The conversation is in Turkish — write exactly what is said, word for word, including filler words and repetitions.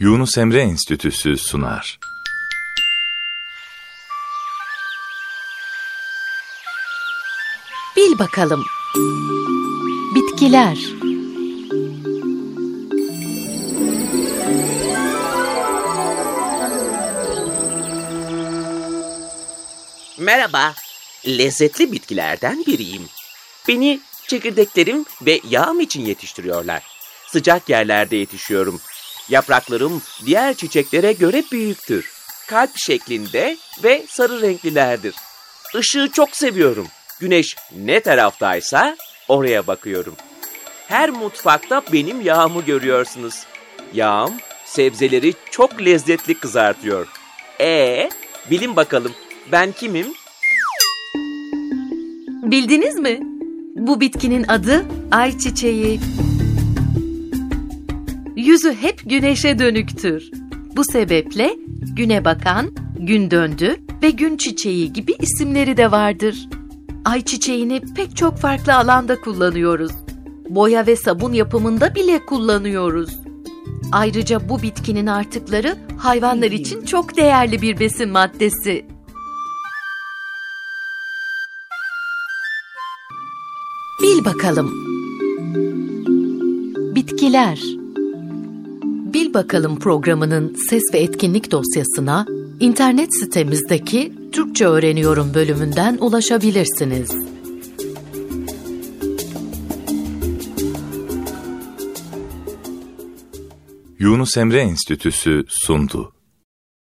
Yunus Emre Enstitüsü sunar. Bil bakalım. Bitkiler. Merhaba, lezzetli bitkilerden biriyim. Beni çekirdeklerim ve yağım için yetiştiriyorlar. Sıcak yerlerde yetişiyorum. Yapraklarım diğer çiçeklere göre büyüktür. Kalp şeklinde ve sarı renklilerdir. Işığı çok seviyorum. Güneş ne taraftaysa oraya bakıyorum. Her mutfakta benim yağımı görüyorsunuz. Yağım sebzeleri çok lezzetli kızartıyor. Ee, bilin bakalım ben kimim? Bildiniz mi? Bu bitkinin adı ayçiçeği. Yüzü hep güneşe dönüktür. Bu sebeple güne bakan, gün döndü ve gün çiçeği gibi isimleri de vardır. Ayçiçeğini pek çok farklı alanda kullanıyoruz. Boya ve sabun yapımında bile kullanıyoruz. Ayrıca bu bitkinin artıkları hayvanlar için çok değerli bir besin maddesi. Bil bakalım. Bitkiler. Bil bakalım programının ses ve etkinlik dosyasına internet sitemizdeki Türkçe Öğreniyorum bölümünden ulaşabilirsiniz. Yunus Emre Enstitüsü sundu.